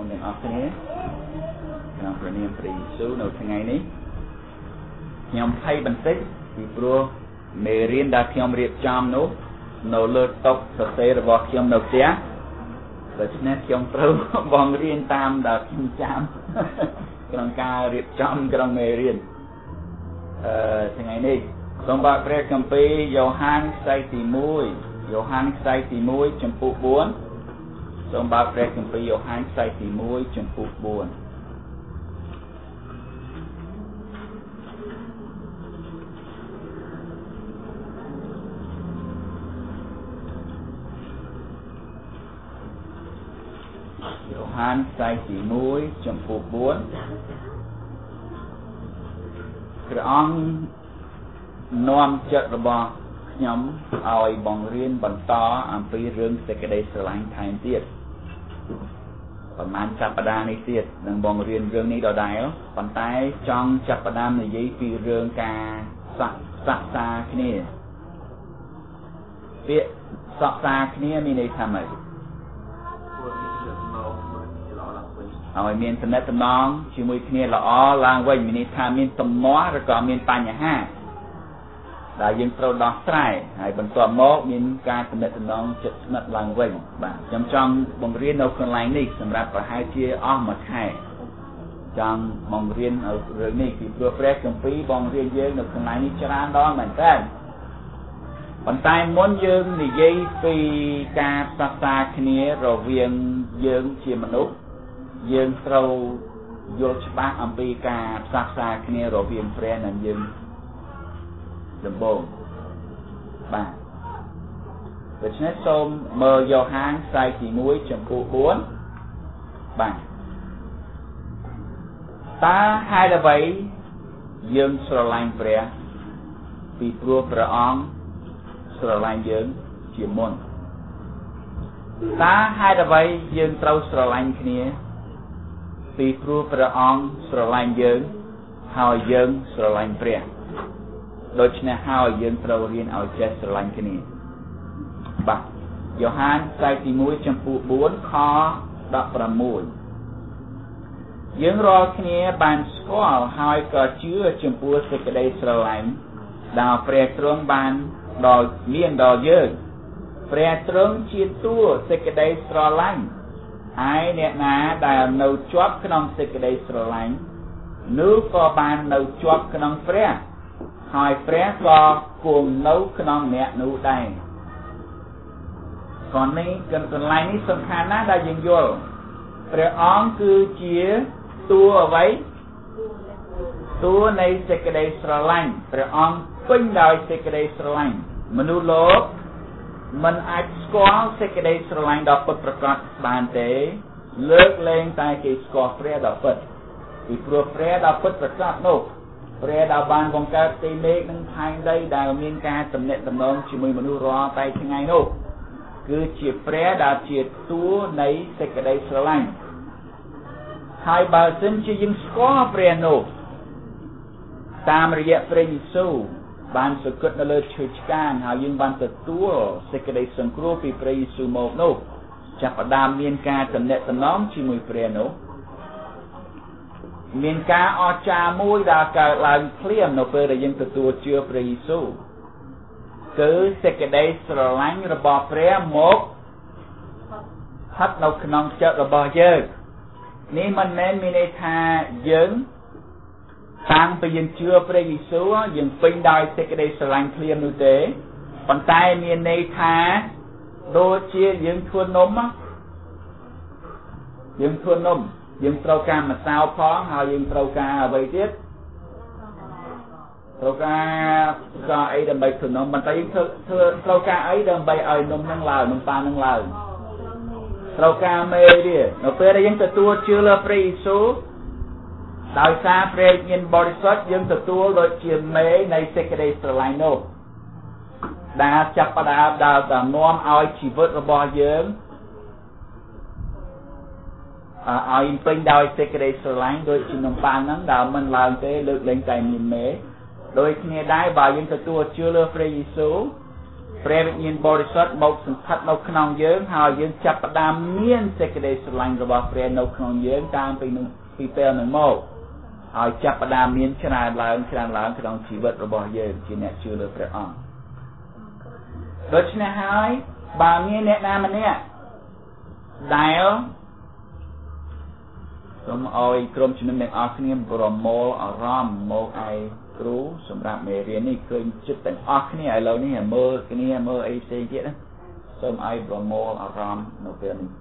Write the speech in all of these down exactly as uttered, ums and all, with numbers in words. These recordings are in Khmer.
ទាំងអស់គ្នាក្នុងព្រះនាមព្រះយេស៊ូវនៅថ្ងៃនេះខ្ញុំភ័យបន្តិចពីព្រោះមេរៀនដែលខ្ញុំរៀបចំនោះនៅលើតុសរសេររបស់ខ្ញុំនៅផ្ទះដូច្នេះខ្ញុំត្រូវបងរៀនតាមដែលខ្ញុំចាំក្នុងការរៀបចំក្រុមមេរៀនអឺថ្ងៃនេះសូមបើកព្រះគម្ពីរយ៉ូហានខ្សែទីមួយយ៉ូហានខ្សែទីមួយចំពុកបួនសូមបើកព្រះគម្ពីរយ៉ូហានខ្សែទីមួយចំពុកបួនយ៉ូហានខ្សែទីមួយចំពុកបួនព្រះអង្គនាំចិត្តរបស់ខ្ញុំឲ្យបង្រៀនបន្តអំពីរឿងសេចក្តីស្រឡាញ់ថែមទៀតប្រហែលចាប់ផ្ដើមនេះទៀតនឹងបង្រៀនរឿងនេះដដែលប៉ុន្តែចង់ចាប់ផ្ដើមនិយាយពីរឿងការសក្តិសាគ្នាពាក្យសក្តិសាគ្នាមានន័យថាម៉េចឲ្យមានទំនាក់ទំនងជាមួយគ្នាល្អឡើងវិញមានន័យថាមានទំនាស់ឬក៏មានបញ្ហាដែលយើងត្រូវដោះស្រាយហើយបន្ទាប់មកមានការទំនាក់ទំនងជិតស្និទ្ធឡើងវិញបាទខ្ញុំចង់បង្រៀននៅកន្លែងនេះសម្រាប់ប្រហែលជាអស់មួយខែចង់បង្រៀននៅរឿងនេះពីព្រោះព្រះគម្ពីរបង្រៀនយើងនៅកន្លែងនេះច្រើនដងមែនតើប៉ុន្តែមុនយើងនិយាយពីការផ្សះផ្សាគ្នារវាងយើងជាមនុស្សយើងត្រូវយល់ច្បាស់អំពីការផ្សះផ្សាគ្នារវាងព្រះនិងយើងដំបូងបាទដូច្នេះសូមមើលយ៉ូហានខ្សែទីមួយចំពុកបួនបាទតើហេតុអ្វីយើងស្រឡាញ់ព្រះពីព្រោះព្រះអង្គស្រឡាញ់យើងជាមុនតើហេតុអ្វីយើងត្រូវស្រឡាញ់គ្នាពីព្រោះព្រះអង្គស្រឡាញ់យើងហើយយើងស្រឡាញ់ព្រះដូច្នេះហើយយើងត្រូវរៀនឲ្យចេះស្រឡាញ់គ្នាបាទយ៉ូហានខ្សែទីមួយចំពុកបួនខដប់ប្រាំមួយយើងរាល់គ្នាបានស្គាល់ហើយក៏ជឿចំពោះសេចក្តីស្រឡាញ់ដែលព្រះទ្រង់បានដល់មានដល់យើងព្រះទ្រង់ជាតួសេចក្តីស្រឡាញ់ហើយអ្នកណាដែលនៅជាប់ក្នុងសេចក្តីស្រឡាញ់នោះក៏បាននៅជាប់ក្នុងព្រះហើយព្រះក៏គង់នៅក្នុងអ្នកនោះដែរកន្លែងកន្លែងនេះសំខាន់ណាស់ដែលយើងយល់ព្រះអង្គគឺជាតួអ្វីតួនៃសេចក្តីស្រឡាញ់ព្រះអង្គពេញដោយសេចក្តីស្រឡាញ់មនុស្សលោកមិនអាចស្គាល់សេចក្តីស្រឡាញ់ដ៏ពិតប្រាកដបានទេលើកលែងតែគេស្គាល់ព្រះដ៏ពិតពីព្រោះព្រះដ៏ពិតប្រាកដនោះព្រះដែលបានបង្កើតទីមេឃនិងផែនដីដែលមានការទំនាក់ទំនងជាមួយមនុស្សរាល់តែថ្ងៃនោះគឺជាព្រះដែលជាតួនៃសេចក្តីស្រឡាញ់ហើយបើសិនជាយើងស្គាល់ព្រះនោះតាមរយៈព្រះយេស៊ូវបានសគត់នៅលើឈើឆ្កាងហើយយើងបានទទួលសេចក្តីសង្គ្រោះពីព្រះយេស៊ូវមកនោះចាប់ផ្ដើមមានការទំនាក់ទំនងជាមួយព្រះនោះមានការអស្ចារ្យមួយដែលកើតឡើងភ្លាមនៅពេលដែលយើងទទួលជឿព្រះយេស៊ូវគឺសេចក្តីស្រឡាញ់របស់ព្រះមកស្ថិតនៅក្នុងចិត្តរបស់យើងនេះមិនមែនមានន័យថាយើងតាំងពីយើងជឿព្រះយេស៊ូវយើងពេញដោយសេចក្តីស្រឡាញ់ភ្លាមនោះទេប៉ុន្តែមានន័យថាដូចជាយើងធ្វើនំយើងធ្វើនំយើងត្រូវការម្សៅផងហើយយើងត្រូវការអ្វីទៀតត្រូវការក៏អីដើម្បីធ្វើនំប៉ុន្តែយើងធ្វើធ្វើត្រូវការអីដើម្បីឲ្យនំនឹងឡើងនំប៉ានឹងឡើងត្រូវការមេទៀតនៅពេលដែលយើងទទួលជឿលើព្រះយេស៊ូវដោយសារព្រះវិញ្ញាណបរិសុទ្ធយើងទទួលដូចជាមេនៃសេចក្តីស្រឡាញ់នោះដែលចាប់ផ្ដើមដល់តែនាំឲ្យជីវិតរបស់យើងឲ្យពេញដោយសេចក្តីស្រឡាញ់ដូចជានំប៉័ងហ្នឹងដែលមិនឡើងទេលើកលែងតែមានមេដូចគ្នាដែរបើយើងទទួលជឿលើព្រះយេស៊ូវព្រះវិញ្ញាណបរិសុទ្ធមកសង្កត់នៅក្នុងយើងហើយយើងចាប់ផ្ដើមមានសេចក្តីស្រឡាញ់របស់ព្រះនៅក្នុងយើងតាមពីនឹងពីពេលនឹងមកហើយចាប់ផ្ដើមមានច្រើនឡើងច្រើនឡើងក្នុងជីវិតរបស់យើងជាអ្នកជឿលើព្រះអង្គដូច្នេះហើយបើមានអ្នកណាម្នាក់ដែលសូមឲ្យក្រុមជំនុំទាំងអស់គ្នាប្រមូលអារម្មណ៍មកឲ្យគ្រូសម្រាប់មេរៀននេះឃើញចិត្តទាំងអស់គ្នាឥឡូវនេះមើលគ្នាមើលអីផ្សេងទៀតណាសូមឲ្យប្រមូលអារម្មណ៍នៅពេលនេះ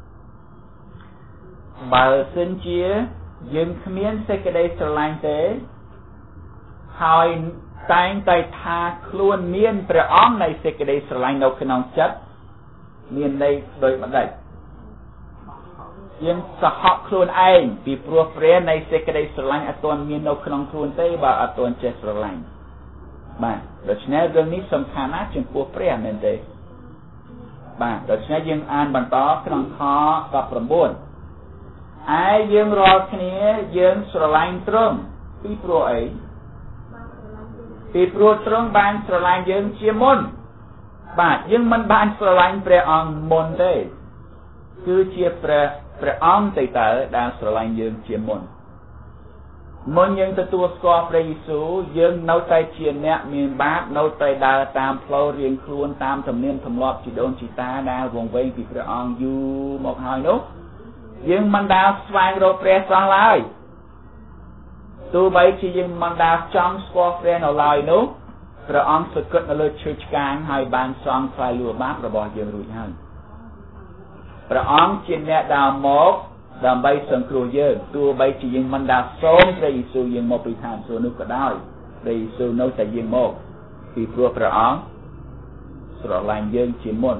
បើសិនជាយើងគ្មានសេចក្តីស្រឡាញ់ទេហើយតែងតែថាខ្លួនមានព្រះអង្គនៃសេចក្តីស្រឡាញ់នៅក្នុងចិត្តមានន័យដូចម្ដេចយើងសហកខ្លួនឯងពីព្រោះព្រះនៃសេចក្តីស្រឡាញ់អត់ទាន់មាននៅក្នុងខ្លួនទេបើអត់ទាន់ចេះស្រឡាញ់បាទដូច្នេះរឿងនេះសំខាន់ណាស់ចំពោះព្រះមែនទេបាទដូច្នេះយើងអានបន្តក្នុងខដប់ប្រាំបួនឯយើងរាល់គ្នាយើងស្រឡាញ់ទ្រង់ពីព្រោះអីពីព្រោះទ្រង់បានស្រឡាញ់យើងជាមុនបាទយើងមិនបានស្រឡាញ់ព្រះអង្គមុនទេគឺជាព្រះព្រះអង្គតែតើដែលស្រឡាញ់យើងជាមុនមុនយើងទទួលស្គាល់ព្រះយេស៊ូវយើងនៅតែជាអ្នកមានបាបនៅតែដើរតាមផ្លូវរៀងខ្លួនតាមទំនៀមទម្លាប់ជីដូនជីតាដែលវង្វេងពីព្រះអង្គយូរមកហើយនោះយើងមិនដាល់ស្វែងរកព្រះសោះឡើយទោះបីជាយើងមិនដាល់ចង់ស្គាល់ព្រះនៅឡើយនោះព្រះអង្គសគត់នៅលើឈើឆ្កាងហើយបានសងថ្លៃលួចបាបរបស់យើងរួចហើយព្រះអង្គជាអ្នកដើរមកដើម្បីសង្គ្រោះយើងទោះបីជាយើងមិនដាល់សូមព្រះយេស៊ូវយើងមកពីឋានសួគ៌នោះក៏ដោយព្រះយេស៊ូវនៅតែយើងមកពីព្រោះព្រះអង្គស្រឡាញ់យើងជាមុន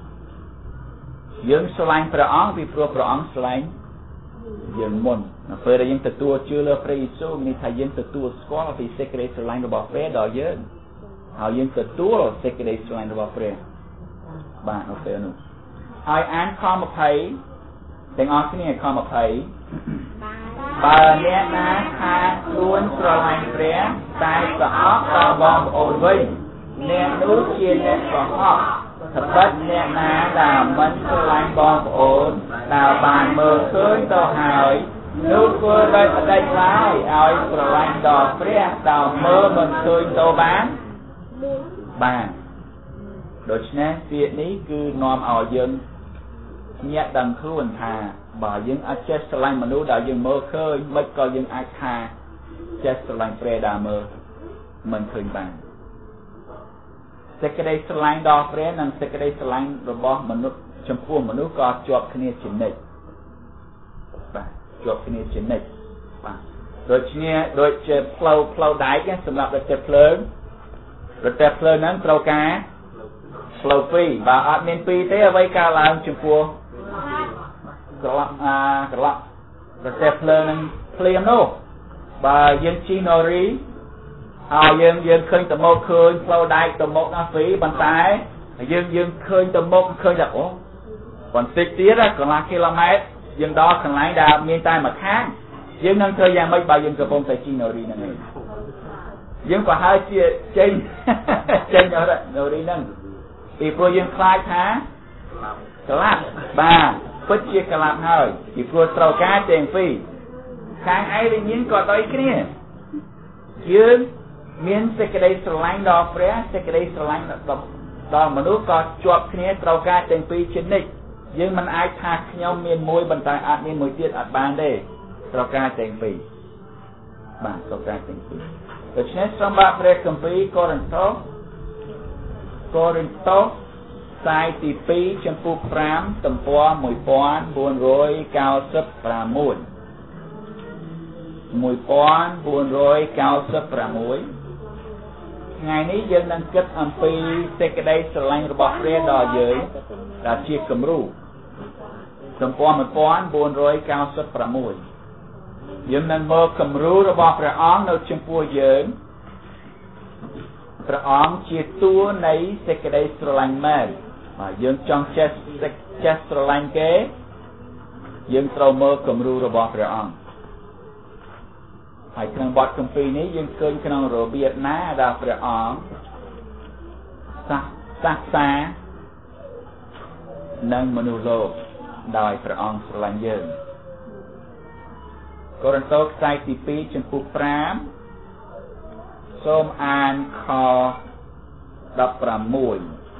យើងស្រឡាញ់ព្រះអង្គពីព្រោះព្រះអង្គស្រឡាញ់យើងមុននៅពេលដែលយើងទទួលជឿលើព្រះយេស៊ូវមានថាយើងទទួលស្គាល់ពីសេចក្តីស្រឡាញ់របស់ព្រះដល់យើងហើយយើងទទួលសេចក្តីស្រឡាញ់របស់ព្រះបាទនៅពេលនោះហើយអានខម្ភៃទាំងអស់គ្នាខម្ភៃបើអ្នកណាថាខ្លួនស្រឡាញ់ព្រះតែប្រអប់ដល់បងប្អូនវិញអ្នកនោះជាអ្នកប្រហោះត្បិតអ្នកណាដែលមិនស្រឡាញ់បងប្អូនដែលបានមើលឃើញទៅហើយនោះធ្វើដោយបដិសេធឡើយឲ្យស្រឡាញ់ដល់ព្រះដែលមើលមិនឃើញទៅបានបានដូច្នេះពាក្យនេះគឺនាំឲ្យយើងញាក់ដឹងខ្លួនថាបើយើងអាចចេះស្រឡាញ់មនុស្សដែលយើងមើលឃើញមិនក៏យើងអាចថាចេះស្រឡាញ់ព្រះដែលមើលមិនឃើញបានសេចក្តីស្រឡាញ់ដល់ព្រះនិងសេចក្តីស្រឡាញ់របស់មនុស្សចំពោះមនុស្សក៏ជាប់គ្នាជានិច្ចបាទជាប់គ្នាជានិច្ចបាទដូចគ្នាដូចជាផ្លូវផ្លូវដែកសម្រាប់រទេះភ្លើងរទេះភ្លើងហ្នឹងត្រូវការផ្លូវពីរបើអត់មានពីរទេអ្វីកើតឡើងចំពោះក្រឡប់អាក្រឡប់រទេះភ្លើងហ្នឹងភ្លាមនោះបើយើងជិះណូរីហើយយើងយើងឃើញទៅមកឃើញផ្លូវដែកទៅមកណាពីប៉ុន្តែយើងយើងឃើញទៅមកឃើញថាអូបន្តិចទៀតកន្លះគីឡូម៉ែត្រយើងដល់កន្លែងដែលមានតែមួយខាងយើងនឹងធ្វើយ៉ាងម៉េចបើយើងកំពុងតែជិះណូរីហ្នឹងឯងយើងក៏ហើយជាចេញចេញណូរីហ្នឹងពីព្រោះយើងខ្លាចថាក្លាប់បាទពិតជាក្លាប់ហើយពីព្រោះត្រូវការទាំងពីរខាងឯងវិញ្ញាណក៏ដូចគ្នាយើងមានសេចក្តីស្រឡាញ់ដល់ព្រះសេចក្តីស្រឡាញ់ដល់មនុស្សក៏ជាប់គ្នាត្រូវការទាំងពីរជានិច្ចយើងមិនអាចថាខ្ញុំមានមួយបន្តែអត់មានមួយទៀតអត់បានទេត្រូវការទាំងពីរបាទត្រូវការទាំងពីរដូច្នេះសូមបាទព្រះគម្ពីរកូរិនថូសកូរិនថូសខ្សែទីពីរចំពោះប្រាំទំព័រមួយពាន់បួនរយកៅសិបប្រាំមួយមួយពាន់បួនរយកៅសិបប្រាំមួយថ្ងៃនេះយើងនឹងគិតអំពីសេចក្តីស្រឡាញ់របស់ព្រះដល់យើងដែលជាគំរូទំព័រមួយពាន់បួនរយកៅសិបប្រាំមួយយើងនឹងមើលគំរូរបស់ព្រះអង្គនៅចំពោះយើងព្រះអង្គជាតួនៃសេចក្តីស្រឡាញ់មែនហើយយើងចង់ចេះចេះស្រឡាញ់គេយើងត្រូវមើលគំរូរបស់ព្រះអង្គហើយក្នុងបទគម្ពីរនេះយើងឃើញក្នុងរបៀបណាដែលព្រះអង្គសាសាសានិងមនុស្សលោកដោយព្រះអង្គស្រឡាញ់យើងកូរិនថូសខ្សែទីពីរចំពោះប្រាំសូមអានខដប់ប្រាំមួយ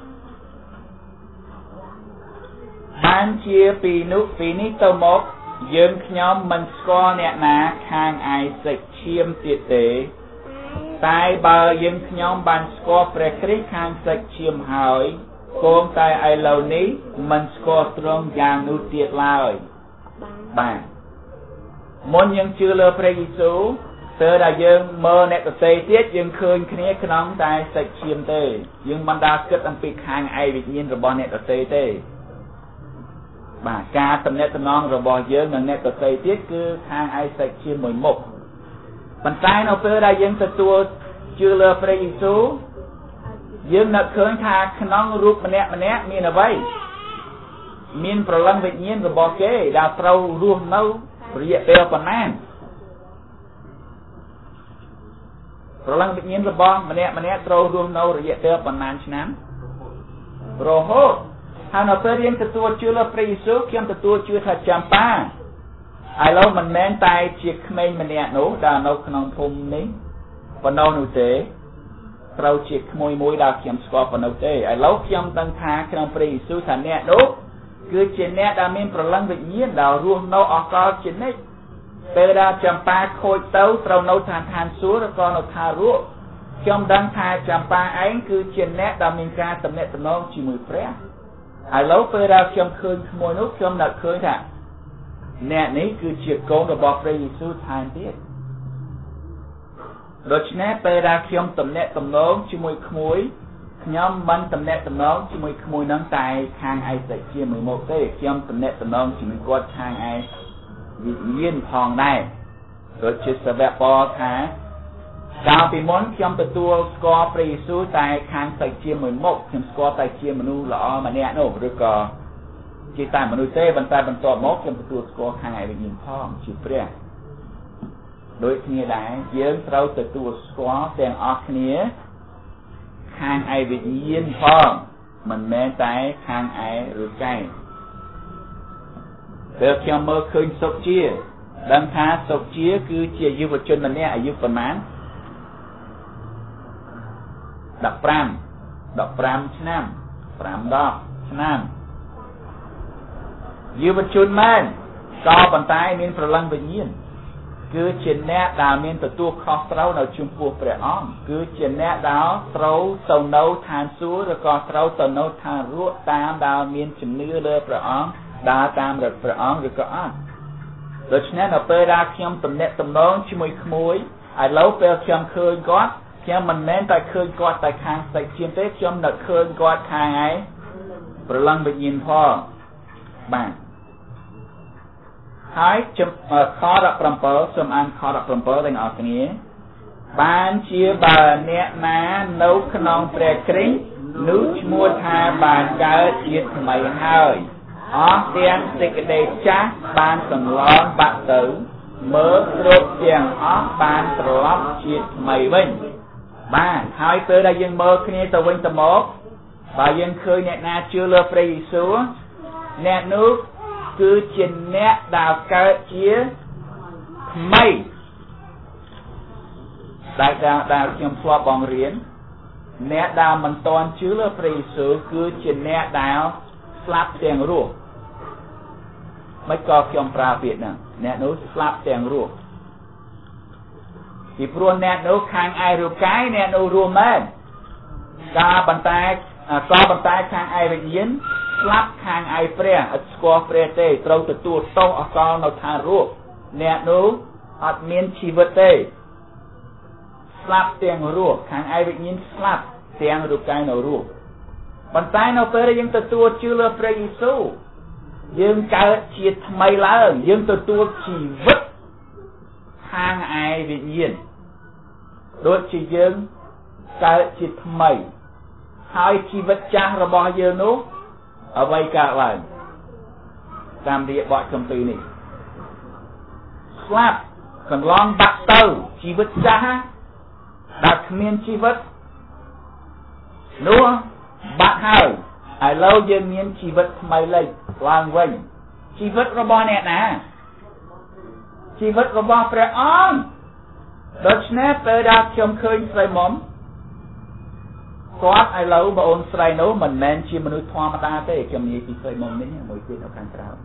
បានជាពីនោះពីនេះទៅមកយើងខ្ញុំមិនស្គាល់អ្នកណាខាងឯសិទ្ធឈាមទៀតទេតែបើយើងខ្ញុំបានស្គាល់ព្រះគ្រីស្ទខាងសិទ្ធឈាមហើយគង់តែឥឡូវនេះមិនស្គាល់ទ្រង់យ៉ាងនោះទៀតឡើយបាទមុនយើងជឿលើព្រះយេស៊ូវទើបតែយើងមើលអ្នកដទៃទៀតយើងឃើញគ្នាក្នុងតែសាច់ឈាមទេយើងមិនដាគិតអំពីខាងឯវិញ្ញាណរបស់អ្នកដទៃទេបាទការតំណែងតំណងរបស់យើងនិងអ្នកដទៃទៀតគឺខាងឯសាច់ឈាមមួយមុខប៉ុន្តែនៅពេលដែលយើងទទួលជឿលើព្រះយេស៊ូវយើងនឹកឃើញថាក្នុងរូបម្នាក់ម្នាក់មានអ្វីមានប្រលឹងវិញ្ញាណរបស់គេដែលត្រូវរស់នៅរយៈពេលប៉ុន្មានប្រលឹងវិញ្ញាណរបស់ម្នាក់ម្នាក់ត្រូវរស់នៅរយៈពេលប៉ុន្មានឆ្នាំរហូតហើយនៅពេលយើងទទួលជឿលើព្រះយេស៊ូវខ្ញុំទទួលជឿថាចាំប៉ាឥឡូវមិនមែនតែជាក្មេងម្នាក់នោះដែលនៅក្នុងភូមិនេះប៉ុណ្ណោះនោះទេត្រូវជាក្មួយមួយដែលខ្ញុំស្គាល់ប៉ុណ្ណោះទេឥឡូវខ្ញុំដឹងថាក្នុងព្រះយេស៊ូវថាអ្នកនោះគឺជាអ្នកដែលមានប្រលឹងវិញ្ញាណដែលរស់នៅអកលជានិច្ចពេលដែលចាំប៉ាខូចទៅត្រូវនៅឋានឋានសួគ៌ឬក៏នៅថារស់ខ្ញុំដឹងថាចាំប៉ាឯងគឺជាអ្នកដែលមានការតំណែងតំណងជាមួយព្រះឥឡូវពេលដែលខ្ញុំឃើញក្មួយនោះខ្ញុំនឹកឃើញថាអ្នកនេះគឺជាកូនរបស់ព្រះយេស៊ូវថែមទៀតដូច្នេះពេលដែលខ្ញុំតំណែងតំណងជាមួយក្មួយខ្ញុំមិនតំណែងតំណងជាមួយក្មួយនឹងតែខាងឯសាច់ជាមួយមកទេខ្ញុំតំណែងតំណងជាមួយគាត់ខាងឯវិញ្ញាណផងដែរដូចជាសាវកប៉ូលថាកាលពីមុនខ្ញុំទទួលស្គាល់ព្រះយេស៊ូវតែខាងសាច់ជាមួយមុខខ្ញុំស្គាល់តែជាមនុស្សល្អម្នាក់នោះឬក៏ជាតែមនុស្សទេប៉ុន្តែបន្ទាប់មកខ្ញុំទទួលស្គាល់ខាងឯវិញ្ញាណផងជាព្រះដូចគ្នាដែរយើងត្រូវទទួលស្គាល់ទាំងអស់គ្នាខាងឯវិញ្ញាណផងមិនមែនតែខាងឯឬកែពេលខ្ញុំមើលឃើញសុខជាដឹងថាសុខជាគឺជាយុវជនម្នាក់អាយុប្រមាណដប់ប្រាំដប់ប្រាំឆ្នាំប្រាំដប់ឆ្នាំយុវជនមែនក៏ប៉ុន្តែមានប្រលឹងវិញ្ញាណគឺជាអ្នកដែលមានទទួលខុសត្រូវនៅចំពោះព្រះអង្គគឺជាអ្នកដែលត្រូវទៅនៅឋានសួគ៌ឬក៏ត្រូវទៅនៅឋានរស់តាមដែលមានជំនឿលើព្រះអង្គដើរតាមរត់ព្រះអង្គឬក៏អត់ដូច្នេះនៅពេលដែលខ្ញុំតំណែងតំណងជាមួយក្មួយឥឡូវពេលខ្ញុំឃើញគាត់ខ្ញុំមិនមែនតែឃើញគាត់តែខាងសាច់ឈាមទេខ្ញុំនឹកឃើញគាត់ខាងឯប្រលឹងវិញ្ញាណផងបាទហើយខដប់ប្រាំ7សូមអានខដប់ប្រាំ7ទាំងអស់គ្នាបានជាបើអ្នកណានៅក្នុងព្រះគ្រីស្ទនោះឈ្មោះថាបានកើតជាថ្មីហើយអស់ទាំងសេចក្តីចាស់បានសន្លងបាត់ទៅមើលគ្រប់ទាំងអស់បានត្រឡប់ជាថ្មីវិញបាទហើយពេលដែលយើងមើលគ្នាទៅវិញទៅមកបើយើងឃើញអ្នកណាជឿលើព្រះយេស៊ូវអ្នកនោះគឺជាអ្នកដែលកើតជាថ្មីដែលដែលខ្ញុំធ្លាប់បងរៀនអ្នកដែលមិនទាន់ជឿលើព្រះយេស៊ូវគឺជាអ្នកដែលស្លាប់ទាំងរស់មិនក៏ខ្ញុំប្រើពាក្យហ្នឹងអ្នកនោះស្លាប់ទាំងរស់ពីព្រោះអ្នកនោះខាងឯរូបកាយអ្នកនោះរស់មែនការបន្តែក៏បន្តែខាងឯវិញ្ញាណស្លាប់ខាងឯព្រះឥតស្គាល់ព្រះទេត្រូវទទួលទោសអកលនៅឋានរស់អ្នកនោះអត់មានជីវិតទេស្លាប់ទាំងរស់ខាងឯវិញ្ញាណស្លាប់ទាំងរូបកាយនៅរស់ប៉ុន្តែនៅពេលយើងទទួលជឿលើព្រះយេស៊ូវយើងកើតជាថ្មីឡើងយើងទទួលជីវិតខាងឯវិញ្ញាណដូចជាយើងកើតជាថ្មីហើយជីវិតចាស់របស់យើងនោះអ្វីកើតឡើងតាមរយៈបទគម្ពីរនេះស្លាប់កន្លងបាត់ទៅជីវិតចាស់ដែលគ្មានជីវិតនោះបាត់ហើយឥឡូវយើងមានជីវិតថ្មីលេចឡើងវិញជីវិតរបស់អ្នកណាជីវិតរបស់ព្រះអង្គដូច្នេះពេលដែលខ្ញុំឃើញស្រីមុំគាត់ឥឡូវបងអូនស្រីនោះមិនមែនជាមនុស្សធម្មតាទេខ្ញុំនិយាយពីស្រីមុំនេះមួយទៀតនៅខាងក្រៅ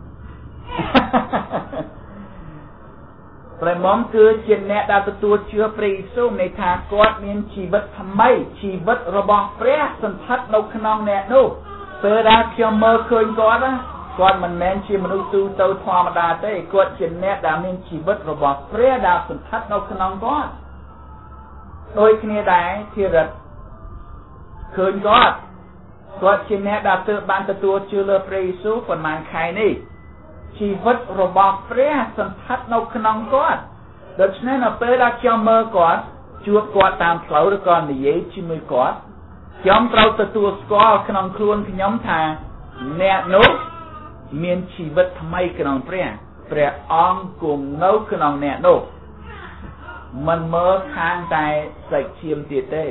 ស្រីមុំគឺជាអ្នកដែលទទួលជឿព្រះយេស៊ូវនៃថាគាត់មានជីវិតថ្មីជីវិតរបស់ព្រះសន្ធិដ្ឋនៅក្នុងអ្នកនោះពេលដែលខ្ញុំមើលឃើញគាត់ណាគាត់មិនមែនជាមនុស្សទូទៅធម្មតាទេគាត់ជាអ្នកដែលមានជីវិតរបស់ព្រះដែលសន្ធិដ្ឋនៅក្នុងគាត់ដូចគ្នាដែរធីរិតឃើញគាត់គាត់ជាអ្នកដែលទើបបានទទួលជឿលើព្រះយេស៊ូវប៉ុន្មានខែនេះជីវិតរបស់ព្រះសន្ធិដ្ឋនៅក្នុងគាត់ដូច្នេះនៅពេលដែលខ្ញុំមើលគាត់ជួបគាត់តាមផ្លូវឬក៏និយាយជាមួយគាត់ខ្ញុំត្រូវទទួលស្គាល់ក្នុងខ្លួនខ្ញុំថាអ្នកនោះមានជីវិតថ្មីក្នុងព្រះព្រះអង្គគង់នៅក្នុងអ្នកនោះមិនមើលខាងតែសាច់ឈាមទៀតទេ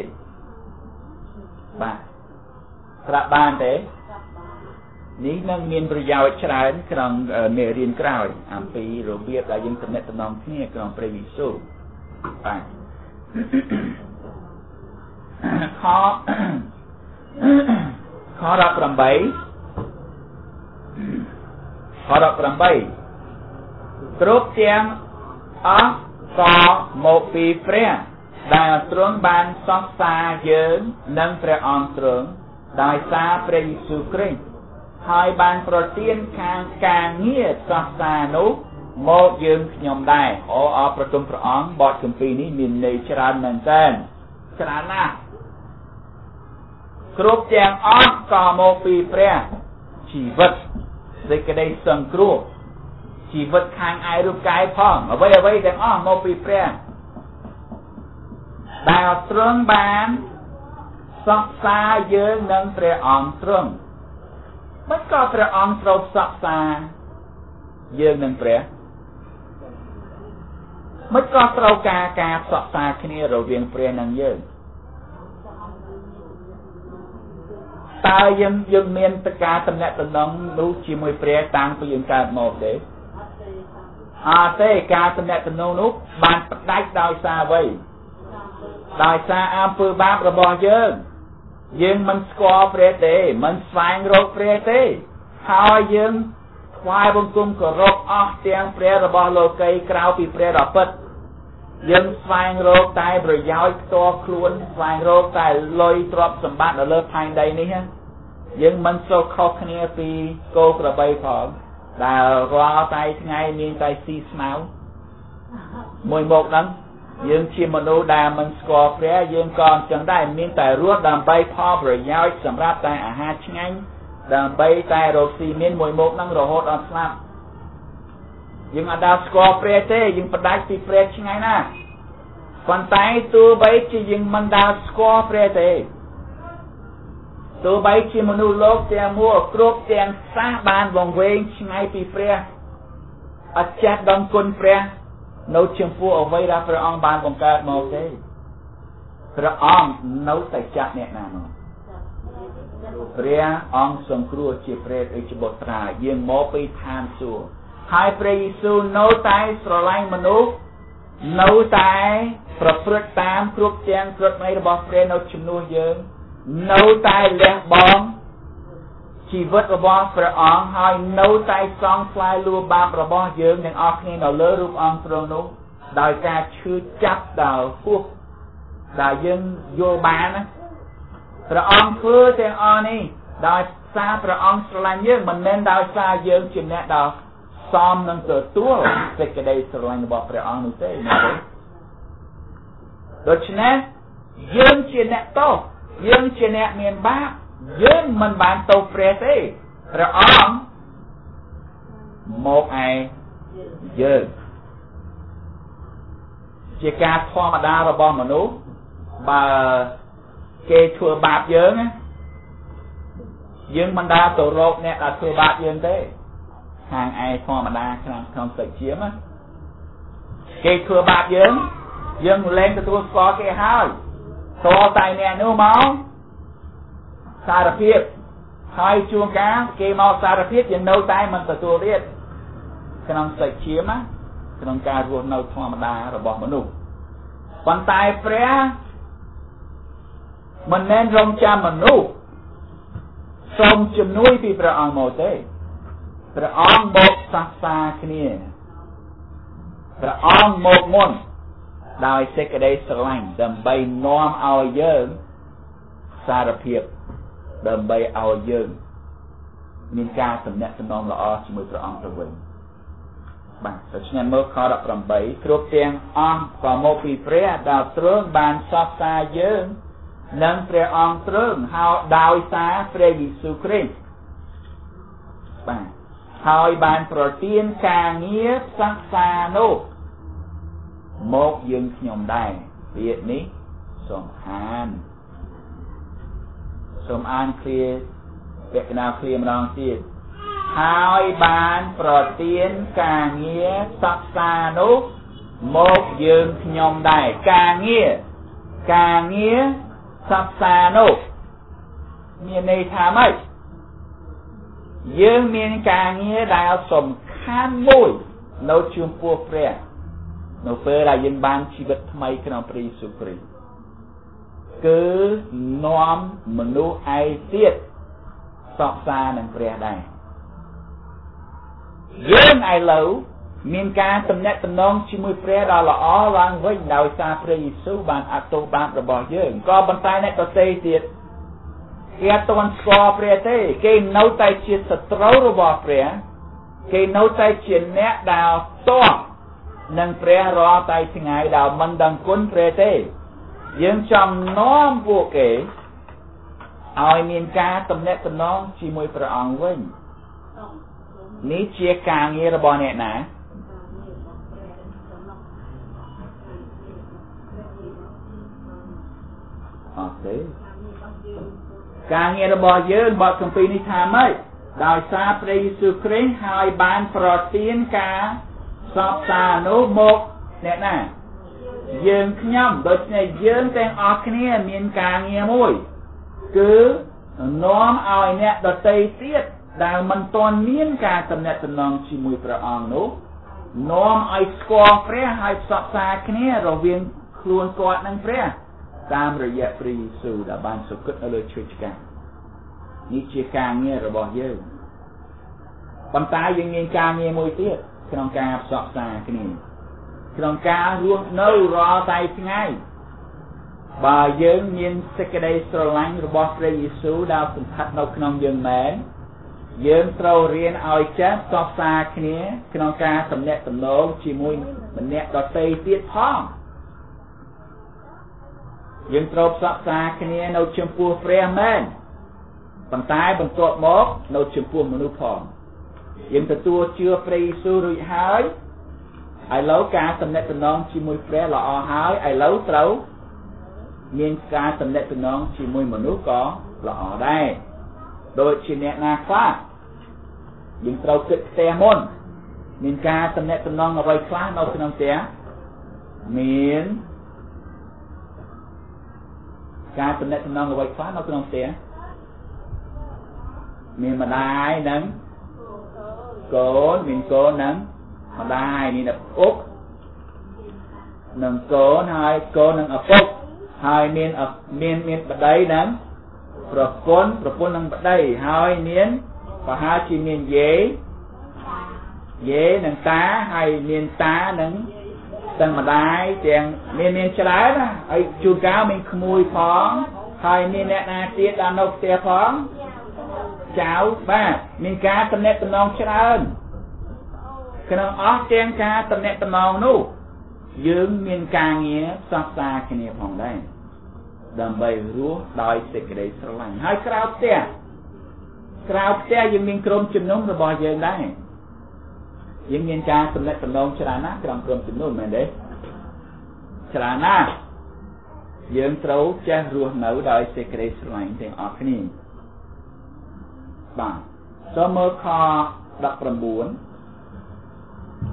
បាទស្រាប់បានទេនេះនឹងមានប្រយោជន៍ច្រើនក្នុងមេរៀនក្រោយអំពីរបៀបដែលយើងទំនាក់ទំនងគ្នាក្នុងព្រះយេស៊ូវបាទខខដប់ប្រាំបីខដប់ប្រាំបីគ្រប់ទាំងអស់ក៏មកពីព្រះដែលទ្រង់បានសរសើរយើងនិងព្រះអង្គទ្រង់ដោយសារព្រះយេស៊ូវគ្រីស្ទហើយបានប្រទានខាងការងារសរសើរនោះមកយើងខ្ញុំដែរអូអរប្រទុំព្រះអង្គបទគម្ពីរនេះមានន័យច្រើនមែនទែនច្រើនណាស់គ្រប់ទាំងអស់ក៏មកពីព្រះជីវិតសេចក្តីសង្គ្រោះជីវិតខាងឯរូបកាយផងអ្វីអ្វីទាំងអស់មកពីព្រះដែលទ្រង់បានសរសើរយើងនិងព្រះអង្គទ្រង់មិនក៏ព្រះអង្គត្រូវសរសើរយើងនឹងព្រះមិនក៏ត្រូវការការសរសើរគ្នារវាងព្រះនិងយើងតើយើងយើងមានតការតំណែងតំណងនោះជាមួយព្រះតាំងពីយើងកើតមកទេអត់ទេការតំណែងតំណងនោះបានផ្ដាច់ដោយសារអ្វីដោយសារអំពើបាបរបស់យើងយើងមិនស្គាល់ព្រះទេមិនស្វែងរកព្រះទេហើយយើងថ្វាយបង្គំគោរពអស់ទាំងព្រះរបស់លោកីក្រៅពីព្រះដ៏ពិតយើងស្វែងរកតែប្រយោជន៍ផ្ទាល់ខ្លួនស្វែងរកតែលុយទ្រព្យសម្បត្តិនៅលើផែនដីនេះយើងមិនសូវខុសគ្នាពីគោក្របីផងដែលរាល់តែថ្ងៃមានតែស៊ីស្មៅមួយមកហ្នឹងយើងជាមនុស្សដែលមិនស្គាល់ព្រះយើងក៏អញ្ចឹងដែរមានតែរស់ដើម្បីផលប្រយោជន៍សម្រាប់តែអាហារឆ្ងាញ់ដើម្បីតែរកស៊ីមានមួយមកហ្នឹងរហូតដល់ស្លាប់យើងអត់ដល់ស្គាល់ព្រះទេយើងផ្ដាច់ពីព្រះឆ្ងាយណាស់ប៉ុន្តែទោះបីជាយើងមិនដល់ស្គាល់ព្រះទេទោះបីជាមនុស្សលោកទាំងមូលគ្រប់ទាំងសាសបានវង្វេងឆ្ងាយពីព្រះអត់ចេះដឹងគុណព្រះនៅចំពោះអ្វីដែលព្រះអង្គបានបង្កើតមកទេព្រះអង្គនៅតែចាត់អ្នកណានោះព្រះអង្គសង្គ្រោះជាព្រះរាជបុត្រាយើងមកពីឋានសួគ៌ហើយព្រះយេស៊ូវនៅតែស្រឡាញ់មនុស្សនៅតែប្រព្រឹត្តតាមគ្រប់ទាំងក្រឹតនៃរបស់ព្រះនៅជំនួសយើងនៅតែលះបង់ជីវិតរបស់ព្រះអង្គហើយនៅតែសងថ្លៃលួបាបរបស់យើងទាំងអស់គ្នានៅលើរូបអង្គទ្រង់នោះដោយការឈឺចាប់ដល់ពោះដែលយើងយល់បានណាព្រះអង្គធ្វើទាំងអស់នេះដោយសារព្រះអង្គស្រឡាញ់យើងមិនមែនដោយសារយើងជាអ្នកដែលសមនឹងទទួលសេចក្តីស្រឡាញ់របស់ព្រះអង្គនោះទេណាដូច្នេះយើងជាអ្នកទោសយើងជាអ្នកមានបាបយើងមិនបានទោសព្រះទេព្រះអង្គមកឯយើងជាការធម្មតារបស់មនុស្សបើគេធ្វើបាបយើងយើងមិនដាល់ទៅរកអ្នកដែលធ្វើបាបយើងទេខាងឯធម្មតាក្នុងក្នុងសាច់ឈាមគេធ្វើបាបយើងយើងលែងទទួលស្គាល់គេហើយតតែអ្នកនោះមកសារភាពហើយជួនកាលគេមកសារភាពយើងនៅតែមិនទទួលទៀតក្នុងសេចឈាមណាក្នុងការរស់នៅធម្មតារបស់មនុស្សប៉ុន្តែព្រះមិនមែនរងចាំមនុស្សសូមជំនួយពីព្រះអង្គមកទេព្រះអង្គមកសាសនាគ្នាព្រះអង្គមកមុនដោយសេចក្តីស្រឡាញ់ដើម្បីនាំឲ្យយើងសារភាពដើម្បីឲ្យយើងមានការទំនាក់ទំនងល្អជាមួយព្រះអង្គទៅវិញបាទដូច្នេះមើលខដប់ប្រាំបីគ្រប់ទាំងអង្គក៏មកពីព្រះដែលទ្រង់បានផ្សព្វផ្សាយយើងនិងព្រះអង្គទ្រង់ហើយដោយសារព្រះយេស៊ូវគ្រីស្ទបាទហើយបានប្រទានការងារផ្សះផ្សានោះមកយើងខ្ញុំដែរពាក្យនេះសូមអានសូមអានឃ្លាពាក្យកណ្ដាលឃ្លាម្ដងទៀតហើយបានប្រទានការងារផ្សះផ្សានោះមកយើងខ្ញុំដែរការងារការងារផ្សះផ្សានោះមានន័យថាម៉េចយើងមានការងារដែលសំខាន់មួយនៅចំពោះព្រះនៅពេលដែលយើងបានជីវិតថ្មីក្នុងព្រះយេស៊ូវគ្រីស្ទគឺនាំមនុស្សឯទៀតផ្សព្វផ្សាយនឹងព្រះដែរយើងឥឡូវមានការទំនាក់ទំនងជាមួយព្រះដ៏ល្អឡើងវិញដោយសារព្រះយេស៊ូវបានអត់ទោសបាបរបស់យើងក៏ប៉ុន្តែអ្នកដទៃទៀតគេអត់ទាន់ស្គាល់ព្រះទេគេនៅតែជាសត្រូវរបស់ព្រះគេនៅតែជាអ្នកដែលតបនឹងព្រះរាល់តែថ្ងៃដែលមិនដឹងគុណព្រះទេយើងចង់នាំពួកគេឲ្យមានការទំនាក់ទំនងជាមួយព្រះអង្គវិញនេះជាការងាររបស់អ្នកណាអត់ទេការងាររបស់យើងបទគម្ពីរនេះថាម៉េចដោយសារព្រះយេស៊ូវគ្រីស្ទហើយបានប្រទានការផ្សព្វផ្សាយនោះមកអ្នកណាយើងខ្ញុំដូច្នេះយើងទាំងអស់គ្នាមានការងារមួយគឺនាំឲ្យអ្នកដទៃទៀតដែលមិនទាន់មានការទំនាក់ទំនងជាមួយព្រះអង្គនោះនាំឲ្យស្គាល់ព្រះហើយផ្សព្វផ្សាយគ្នារវាងខ្លួនគាត់និងព្រះតាមរយៈព្រះយេស៊ូវដែលបានសុគតនៅលើឈើឆ្កាងនេះជាការងាររបស់យើងប៉ុន្តែយើងមានការងារមួយទៀតក្នុងការផ្សព្វផ្សាយគ្នាក្នុងការរស់នៅរាល់តែថ្ងៃបើយើងមានសេចក្តីស្រឡាញ់របស់ព្រះយេស៊ូវដែលសង្កត់នៅក្នុងយើងមែនយើងត្រូវរៀនឲ្យចេះផ្សព្វផ្សាយគ្នាក្នុងការទំនាក់ទំនងជាមួយម្នាក់ដទៃទៀតផងយើងត្រូវផ្សព្វផ្សាយគ្នានៅចំពោះព្រះមែនប៉ុន្តែបន្ទាប់មកនៅចំពោះមនុស្សផងយើងទទួលជឿព្រះយេស៊ូវរួចហើយឥឡូវការទំនាក់ទំនងជាមួយព្រះល្អហើយឥឡូវត្រូវមានការទំនាក់ទំនងជាមួយមនុស្សក៏ល្អដែរដូចជាអ្នកណាខ្លះយើងត្រូវគិតផ្ទះមុនមានការទំនាក់ទំនងអ្វីខ្លះនៅក្នុងផ្ទះមានការទំនាក់ទំនងអ្វីខ្លះនៅក្នុងផ្ទះមានម្ដាយនិងកូនមានកូននិងម្ដាយមានឪពុកនិងកូនហើយកូននិងឪពុកហើយមានមានមានប្តីនិងប្រពន្ធប្រពន្ធនិងប្តីហើយមានប្រហែលជាមានយាយយាយនិងតាហើយមានតានិងទាំងម្ដាយទាំងមានមានច្រើនណាហើយជួនកាលមានក្មួយផងហើយមានអ្នកណាទៀតដល់នៅផ្ទះផងចៅបាទមានការតំណែងតំណងច្រើនក្នុងអស់ទាំងការតំណែងតំណងនោះយើងមានការងារផ្សះផ្សាគ្នាផងដែរដើម្បីរស់ដោយសេចក្តីស្រឡាញ់ហើយក្រៅផ្ទះក្រៅផ្ទះយើងមានក្រុមជំនុំរបស់យើងដែរយើងមានការតំណែងតំណងច្រើនណាស់ក្នុងក្រុមជំនុំមែនទេច្រើនណាស់យើងត្រូវចេះរស់នៅដោយសេចក្តីស្រឡាញ់ទាំងអស់គ្នាបាទសូមមើលខដប់ប្រាំបួន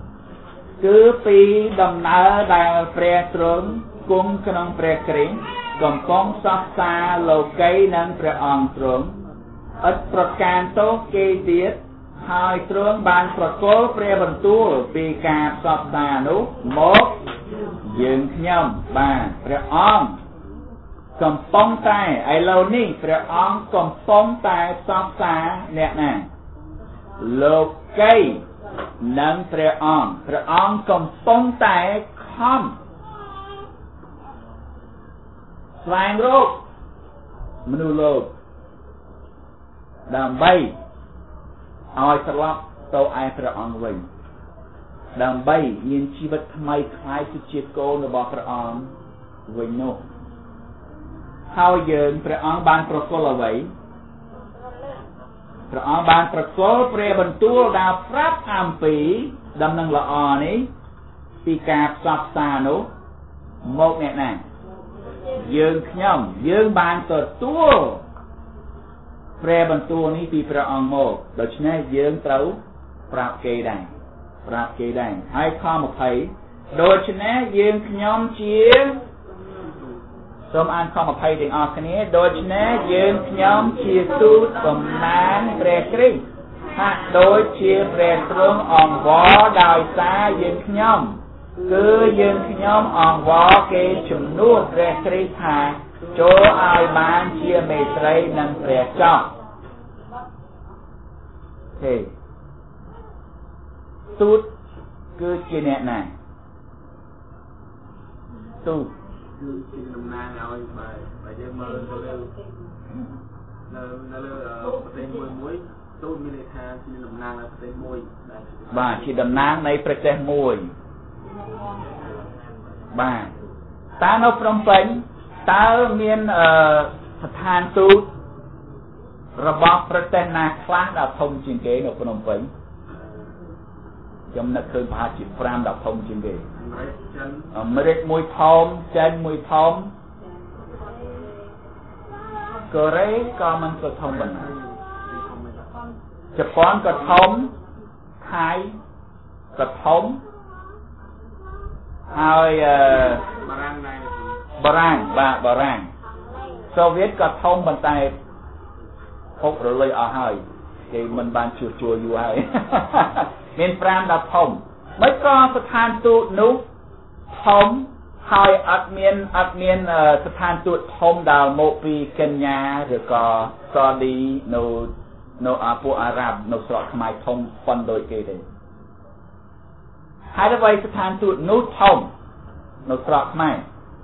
គឺពីដំណើរដែលព្រះទ្រង់គង់ក្នុងព្រះគ្រីស្ទកំពុងសរសើរលោកីនិងព្រះអង្គទ្រង់ឥតប្រកាន់ទោសគេទៀតហើយទ្រង់បានប្រគល់ព្រះបន្ទូលពីការផ្សព្វផ្សាយនោះមកយើងខ្ញុំបាទព្រះអង្គកំពុងតែឥឡូវនេះព្រះអង្គកំពុងតែផ្សព្វផ្សាយអ្នកណាលោកីនិងព្រះអង្គព្រះអង្គកំពុងតែខំស្វែងរកមនុស្សលោកដើម្បីឲ្យត្រឡប់ទៅឯព្រះអង្គវិញដើម្បីមានជីវិតថ្មីคล้ายទៅជាកូនរបស់ព្រះអង្គវិញនោះហើយយើងព្រះអង្គបានប្រគល់អ្វីព្រះអង្គបានប្រគល់ព្រះបន្ទូលដែលប្រាប់អំពីដំណឹងល្អនេះពីការផ្សព្វផ្សាយនោះមកអ្នកណាយើងខ្ញុំយើងបានទទួលព្រះបន្ទូលនេះពីព្រះអង្គមកដូច្នេះយើងត្រូវប្រាប់គេដែរប្រាប់គេដែរហើយខម្ភៃដូច្នេះយើងខ្ញុំជាសូមអានខម្ភៃទាំងអស់គ្នាដូច្នេះយើងខ្ញុំជាទូតតំណាងព្រះគ្រីស្ទហាក់ដូចជាព្រះទ្រង់អង្វរដោយសារយើងខ្ញុំគឺយើងខ្ញុំអង្វរគេជំនួសព្រះគ្រីស្ទថាចូលឲ្យបានជាមេត្រីនិងព្រះចោះទេទូតគឺជាអ្នកណាទូតគឺជាតំណាងឲ្យបើបើយើងមើលទៅលើនៅនៅលើប្រទេសមួយមួយទូតមានន័យថាជាតំណាងឲ្យប្រទេសមួយបាទជាតំណាងនៃប្រទេសមួយបាទតើនៅភ្នំពេញតើមានអឺស្ថានទូតរបស់ប្រទេសណាខ្លះដែលធំជាងគេនៅភ្នំពេញខ្ញុំនឹកឃើញប្រហែលជាfiveដល់ធំជាងគេអាមេរិកមួយធំចិនមួយធំកូរ៉េក៏មិនក៏ធំប៉ុណ្ណាជប៉ុនក៏ធំថៃក៏ធំហើយបារាំងដែរបារាំងបាទបារាំងសូវៀតក៏ធំប៉ុន្តែហុករលុយអស់ហើយគេមិនបានជួសជុលយូរហើយមានfiveដល់ធំមិនក៏ស្ថានទូតនោះធំហើយអត់មានអត់មានស្ថានទូតធំដែលមកពីកេនយ៉ាឬក៏សាឌីនៅនៅអាពួកអារ៉ាប់នៅស្រុកខ្មែរធំប៉ុនដូចគេទេហើយអ្វីស្ថានទូតនោះធំនៅស្រុកខ្មែរ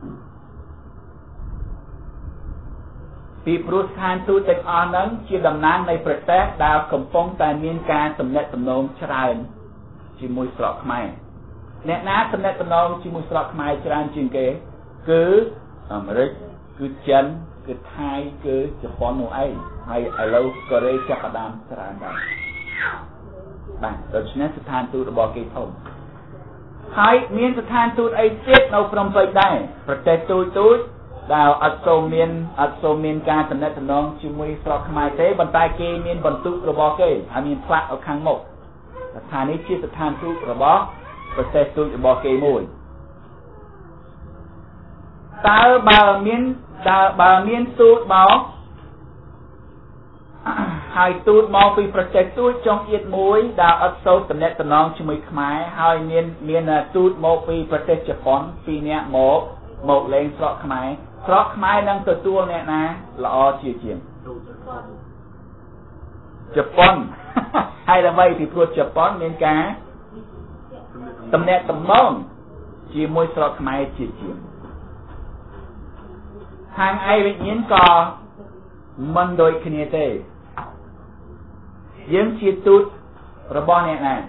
ពីព្រោះស្ថានទូតទាំងអស់ហ្នឹងជាតំណាងនៃប្រទេសដែលកំពុងតែមានការទំនាក់ទំនងច្រើនជាមួយស្រុកខ្មែរអ្នកណាទំនាក់ទំនងជាមួយស្រុកខ្មែរច្រើនជាងគេគឺអាមេរិកគឺចិនគឺថៃគឺជប៉ុននោះឯងហើយឥឡូវកូរ៉េចាប់ផ្ដើមច្រើនដែរបាទដូច្នេះស្ថានទូតរបស់គេធំហើយមានស្ថានទូតអីទៀតនៅភ្នំពេញដែរប្រទេសទូចទូចដែលអត់សូវមានអត់សូវមានការទំនាក់ទំនងជាមួយស្រុកខ្មែរទេប៉ុន្តែគេមានបន្ទុករបស់គេហើយមានផ្លាកនៅខាងមុខស្ថាននេះជាស្ថានទូតរបស់ប្រទេសទូចរបស់គេមួយតើបើមានតើបើមានទូតមកហើយទូតមកពីប្រទេសទូចចុងទៀតមួយដែលអត់សូវទំនាក់ទំនងជាមួយខ្មែរហើយមានមានទូតមកពីប្រទេសជប៉ុនពីរនាក់មកមកលេងស្រុកខ្មែរស្រុកខ្មែរនឹងទទួលអ្នកណាល្អជាជាងជប៉ុនហើយដើម្បីពីព្រោះជប៉ុនមានការទំនាក់ទំនងជាមួយស្រុកខ្មែរជាជាងខាងឯវិញ្ញាណក៏មិនដូចគ្នាទេយើងជាទូតរបស់អ្នកណា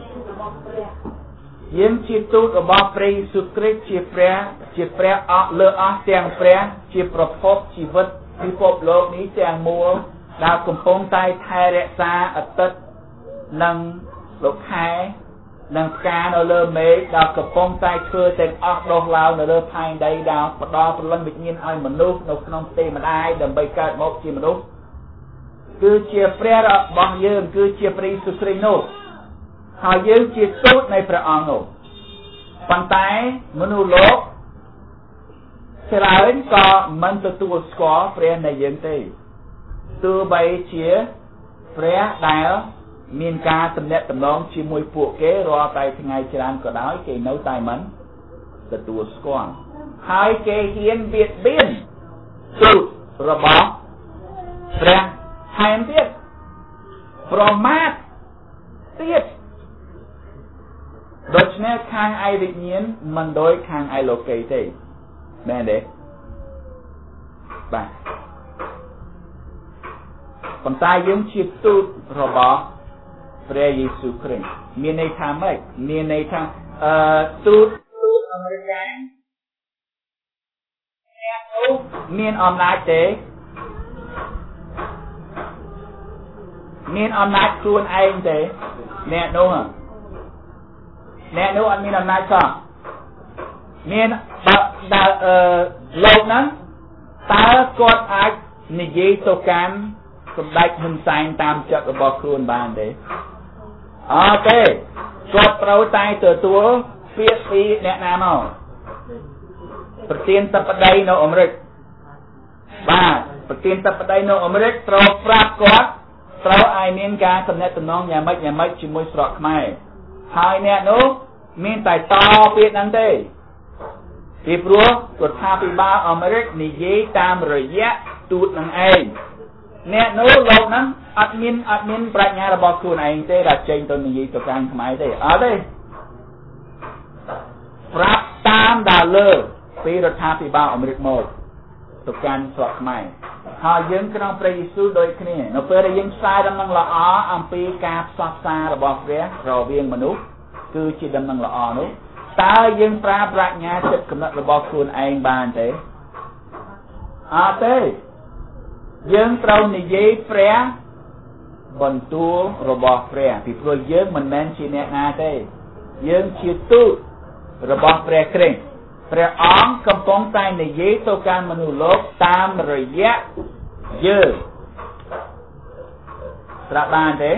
យើងជាទូតរបស់ព្រះយេស៊ូវគ្រីស្ទជាព្រះជាព្រះអស់លើអស់ទាំងព្រះជាប្រភពជីវិតពិភពលោកនេះទាំងមូលដែលកំពុងតែថែរក្សាអតីតនិងលោកខែនិងផ្កានៅលើមេឃដែលកំពុងតែធ្វើទាំងអស់ដុះឡើងនៅលើផែនដីដែលផ្ដល់ព្រលឹងវិញ្ញាណឲ្យមនុស្សនៅក្នុងផ្ទៃម្ដាយដើម្បីកើតមកជាមនុស្សគឺជាព្រះរបស់យើងគឺជាព្រះយេស៊ូវគ្រីស្ទនោះហើយយើងជាទូតនៃព្រះអង្គនោះប៉ុន្តែមនុស្សលោកច្រើនក៏មិនទទួលស្គាល់ព្រះនៃយើងទេទោះបីជាព្រះដែលមានការទំនាក់ទំនងជាមួយពួកគេរាល់តែថ្ងៃច្រើនក៏ដោយគេនៅតែមិនទទួលស្គាល់ហើយគេហ៊ានបៀតបៀនទូតរបស់ព្រះថែមទៀតប្រមាថទៀតដូច្នេះខាងឯវិញ្ញាណមិនដូចខាងឯលោកីទេមែនទេបាទប៉ុន្តែយើងជាទូតរបស់ព្រះយេស៊ូវគ្រីស្ទមានន័យថាម៉េចមានន័យថាអឺទូតទូតអមេរិកកាំងអ្នកនោះមានអំណាចទេមានអំណាចខ្លួនឯងទេអ្នកនោះអ្នកនោះអត់មានអំណាចសោះមានបើដល់អឺលោកហ្នឹងតើគាត់អាចនិយាយទៅកាន់សម្ដេចហ៊ុនសែនតាមចិត្តរបស់ខ្លួនបានទេអត់ទេគាត់ត្រូវតែទទួលពាក្យពីអ្នកណាមកប្រធានបតីនៅអាមេរិកបាទប្រធានបតីនៅអាមេរិកត្រូវប្រាប់គាត់ត្រូវឲ្យមានការទំនាក់ទំនងយ៉ាងម៉េចយ៉ាងម៉េចជាមួយស្រុកខ្មែរហើយអ្នកនោះមានតែតពាក្យហ្នឹងទេពីព្រោះរដ្ឋាភិបាលអាមេរិកនិយាយតាមរយៈទូតនឹងឯងអ្នកនោះលោកហ្នឹងអត់មានអត់មានប្រាជ្ញារបស់ខ្លួនឯងទេដែលចេញទៅនិយាយទៅកាន់ខ្មែរទេអត់ទេប្រាប់តាមដល់លើពីរដ្ឋាភិបាលអាមេរិកមកទៅកាន់ស្រុកខ្មែរហើយយើងក្នុងព្រះយេស៊ូវដូចគ្នានៅពេលដែលយើងផ្សាយដំណឹងល្អអំពីការផ្សះផ្សារបស់ព្រះរវាងមនុស្សគឺជាដំណឹងល្អនោះតើយើងប្រើប្រាជ្ញាចិត្តគំនិតរបស់ខ្លួនឯងបានទេអត់ទេយើងត្រូវនិយាយព្រះបន្ទូលរបស់ព្រះពីព្រោះយើងមិនមែនជាអ្នកណាទេយើងជាទូតរបស់ព្រះគ្រីស្ទព្រះអង្គកំពុងតែនិយាយទៅកាន់មនុស្សលោកតាមរយៈយើងស្រាប់បានទេ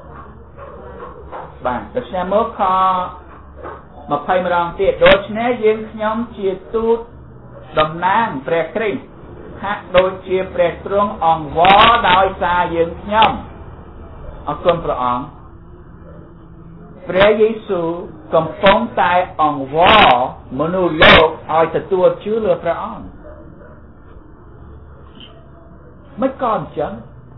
បាទដូច្នេះមកខម្ភៃម្ដងទៀតដូច្នេះយើងខ្ញុំជាទូតតំណាងព្រះគ្រីស្ទហាក់ដូចជាព្រះទ្រង់អង្វរដោយសារយើងខ្ញុំអរគុណព្រះអង្គព្រះយេស៊ូវកំពុងតែអង្វរមនុស្សលោកឲ្យទទួលជឿលើព្រះអង្គមិនក៏អញ្ចឹង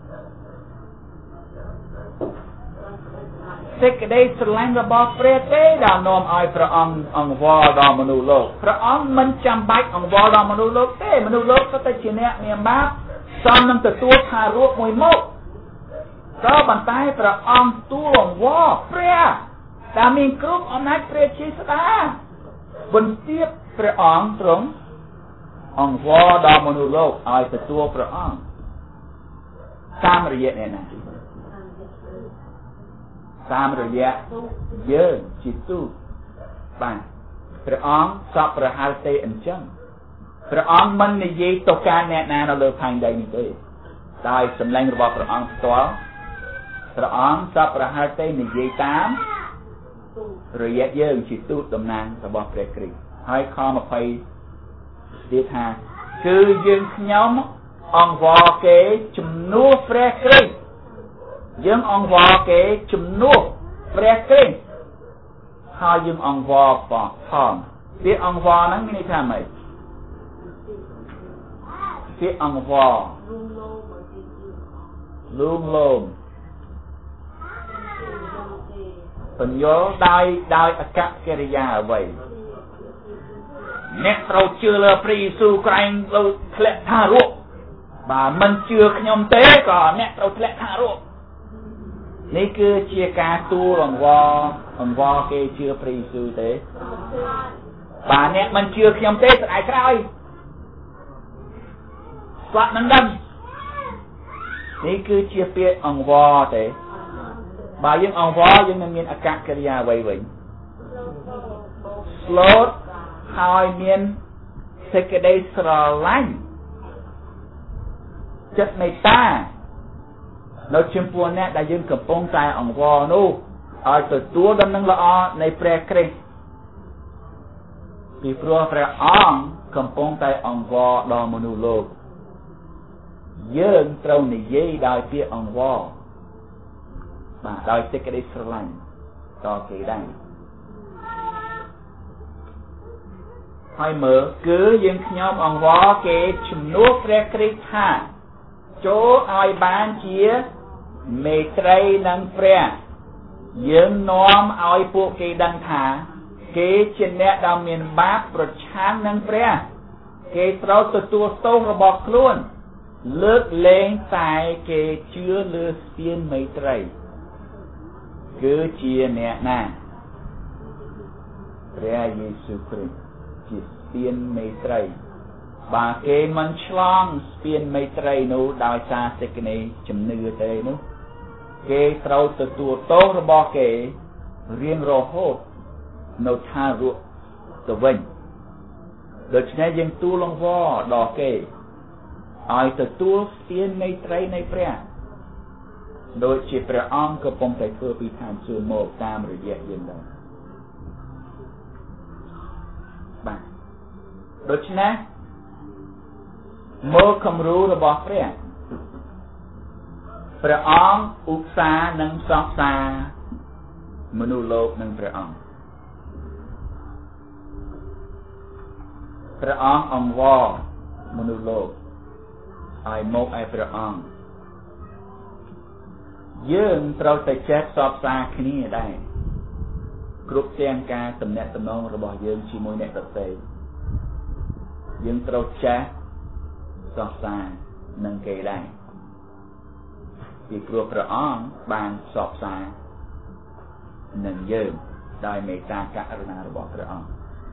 សេចក្តីស្រឡាញ់របស់ព្រះទេដែលនាំឲ្យព្រះអង្គអង្វរដល់មនុស្សលោកព្រះអង្គមិនចាំបាច់អង្វរដល់មនុស្សលោកទេមនុស្សលោកក៏តែជាអ្នកមានបាបសមនឹងទទួលថារួបមួយមុខក៏ប៉ុន្តែព្រះអង្គទូលអង្វរព្រះដែលមានគ្រប់អំណាចព្រះជាស្ដាបន្ទាបព្រះអង្គទ្រង់អង្វរដល់មនុស្សលោកឲ្យទទួលព្រះអង្គតាមរយៈអ្នកណាតាមរយៈយើងជាទូតបាទព្រះអង្គសពប្រហែលទេអញ្ចឹងព្រះអង្គមិននិយាយទៅកាន់អ្នកណានៅលើផែនដីនេះទេដោយសម្លេងរបស់ព្រះអង្គផ្ទាល់ព្រះអង្គសពប្រហែលទេនិយាយតាមរយៈយើងជាទូតតំណាងរបស់ព្រះគ្រីស្ទហើយខម្ភៃទៀតថាគឺយើងខ្ញុំអង្វរគេជំនួសព្រះគ្រីស្ទយើងអង្វរគេជំនួសព្រះគ្រីស្ទហើយយើងអង្វរផងផងពាក្យអង្វរហ្នឹងមានន័យថាម៉េចពាក្យអង្វរលូងលោមបញ្យល់ដោយដោយអកកិរិយាអ្វីអ្នកត្រូវជឿលើព្រះយេស៊ូវក្រែងលើធ្លាក់ថារស់បើមិនជឿខ្ញុំទេក៏អ្នកត្រូវធ្លាក់ថារស់នេះគឺជាការទូលអង្វរអង្វរគេជឿព្រះយេស៊ូវទេបើអ្នកមិនជឿខ្ញុំទេស្ដាយក្រោយស្លាប់នឹងដឹងនេះគឺជាពាក្យអង្វរទេបើយើងអង្វរយើងនឹងមានអកកិរិយាអ្វីវិញស្លូតហើយមានសេចក្តីស្រឡាញ់ចិត្តមេត្តានៅចំពោះអ្នកដែលយើងកំពុងតែអង្វរនោះឲ្យទទួលដំណឹងល្អនៃព្រះគ្រីស្ទពីព្រោះព្រះអង្គកំពុងតែអង្វរដល់មនុស្សលោកយើងត្រូវនិយាយដោយពាក្យអង្វរបាទដោយសេចក្តីស្រឡាញ់ដល់គេដែរហើយមើលគឺយើងខ្ញុំអង្វរគេជំនួសព្រះគ្រីស្ទថាចូលឲ្យបានជាមេត្រីនឹងព្រះយើងនាំឲ្យពួកគេដឹងថាគេជាអ្នកដែលមានបាបប្រឆាំងនឹងព្រះគេត្រូវទទួលទោសរបស់ខ្លួនលើកលែងតែគេជឿលើស្ពានមេត្រីគឺជាអ្នកណាព្រះយេស៊ូវគ្រីស្ទជាស្ពានមេត្រីបើគេមិនឆ្លងស្ពានមេត្រីនោះដោយសារសេចក្តីជំនឿទេនោះគេត្រូវទទួលទោសរបស់គេរៀងរហូតនៅថារកទៅវិញដូច្នេះយើងទូលអង្វរដល់គេឲ្យទទួលស្ពានមេត្រីនៃព្រះដូចជាព្រះអង្គកំពុងតែធ្វើពីឋានសួគ៌មកតាមរយៈយើងដែរបាទដូច្នេះមកគំរូរបស់ព្រះព្រះអង្គឧស្សាហ៍នឹងសរសើរមនុស្សលោកនឹងព្រះអង្គព្រះអង្គអង្វរមនុស្សលោកឲ្យមកឲ្យព្រះអង្គយើងត្រូវតែចេះផ្សព្វផ្សាយគ្នាដែរគ្រប់ទាំងការទំនាក់ទំនងរបស់យើងជាមួយអ្នកដទៃយើងត្រូវចេះផ្សព្វផ្សាយនឹងគេដែរពីព្រោះព្រះអង្គបានផ្សព្វផ្សាយនឹងយើងដោយមេត្តាករុណារបស់ព្រះអង្គ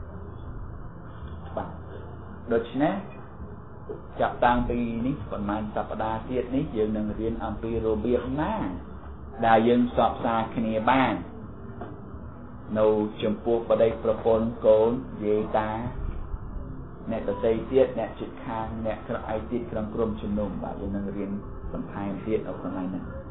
បាទដូច្នេះចាប់តាំងពីនេះប្រហែលសប្តាហ៍ទៀតនេះយើងនឹងរៀនអំពីរបៀបណាដែលយើងផ្សព្វផ្សាយគ្នាបាននៅចំពោះប្តីប្រពន្ធកូនយាយតាអ្នកដទៃទៀតអ្នកជិតខាងអ្នកក្រៅឯទៀតក្នុងក្រុមជំនុំបាទយើងនឹងរៀនបន្ថែមទៀតនៅក្នុងថ្ងៃនេះ